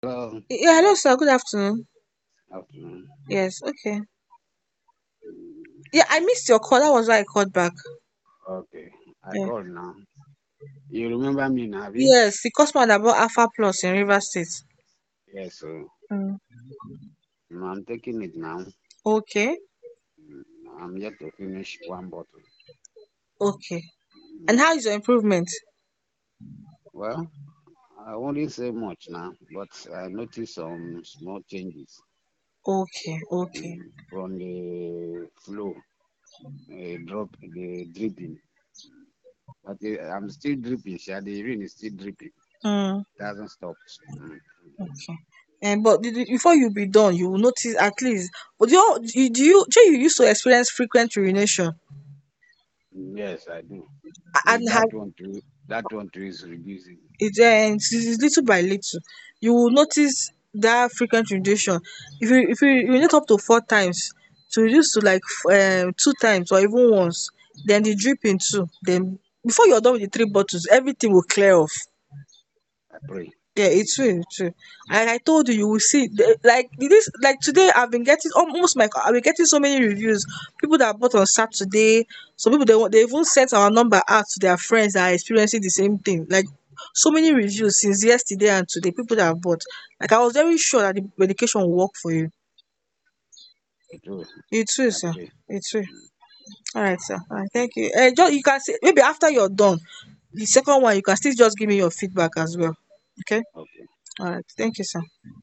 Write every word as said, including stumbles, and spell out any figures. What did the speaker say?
Hello, Yeah, hello, sir. Good afternoon. afternoon. Yes, okay. Yeah, I missed your call. That was why I called back. Okay, I Yeah. called now. You remember me now, have you? Yes, the customer that bought Alpha Plus in River State. Yes, so Mm. mm, I'm taking it now. Okay, Mm, I'm yet to finish one bottle. okay. And Mm, how is your improvement? Well, I won't say much now, but I noticed some small changes Okay, okay. mm, from the flow, the drop, the dripping. But eh, I'm still dripping, sha. The rain is still dripping. Mm, It hasn't stopped. Mm. okay. And but did you- before you be done, you will notice at least. But do you do you do you, do you used to experience frequent urination? Yes, I do. And If have that one too, that one too is reducing. it uh, it's it's little by little, you will notice that frequent urination. If you if you urinate up to four times, to reduce to like um two times or even once, then the dripping too. Then before you're done with the three bottles, everything will clear off. I pray. Yeah, it's true, it's true. Like I told you, you will see. the- Like this, like today, I've been getting almost my. I've been getting so many reviews. People that bought on Saturday. Some people they want. They even sent our number out to their friends that are experiencing the same thing. Like so many reviews since yesterday and today. People that have bought. Like I was very sure that the medication will work for you. It will. It's true, I sir. pray. It's true. All right, sir. All right, thank you. Uh, just you can say maybe after you're done, the second one you can still just give me your feedback as well. Okay. Okay. All right. Thank you, sir.